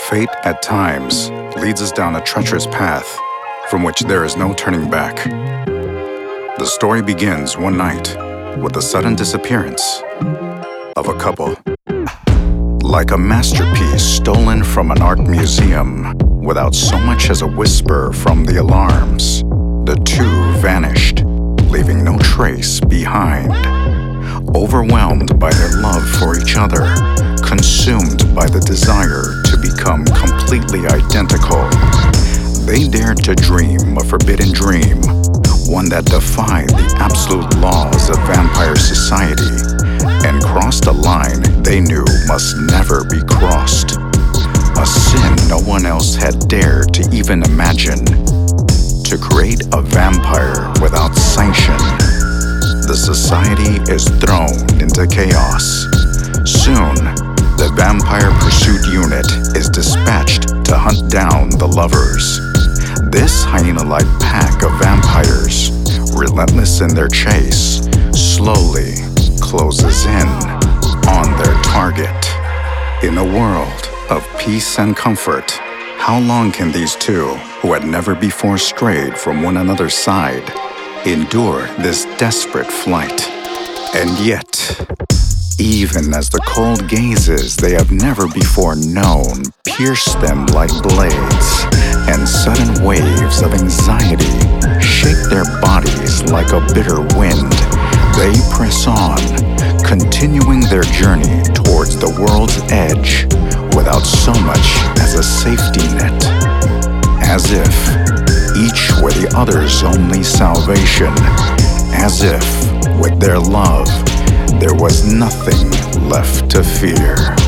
Fate, at times, leads us down a treacherous path from which there is no turning back. The story begins one night with the sudden disappearance of a couple. Like a masterpiece stolen from an art museum without so much as a whisper from the alarms, the two vanished, leaving no trace behind. Overwhelmed by their love for each other, consumed by the desire to become completely identical, they dared to dream a forbidden dream, one that defied the absolute laws of vampire society and crossed a line they knew must never be crossed. A sin no one else had dared to even imagine. To create a vampire without sanction, the society is thrown into chaos. Soon, the Vampire Pursuit Unit is dispatched to hunt down the lovers. This hyena-like pack of vampires, relentless in their chase, slowly closes in on their target. In a world of peace and comfort, how long can these two, who had never before strayed from one another's side, endure this desperate flight? And yet, even as the cold gazes they have never before known pierce them like blades, and sudden waves of anxiety shake their bodies like a bitter wind, they press on, continuing their journey towards the world's edge without so much as a safety net. As if each were the other's only salvation, as if with their love there was nothing left to fear.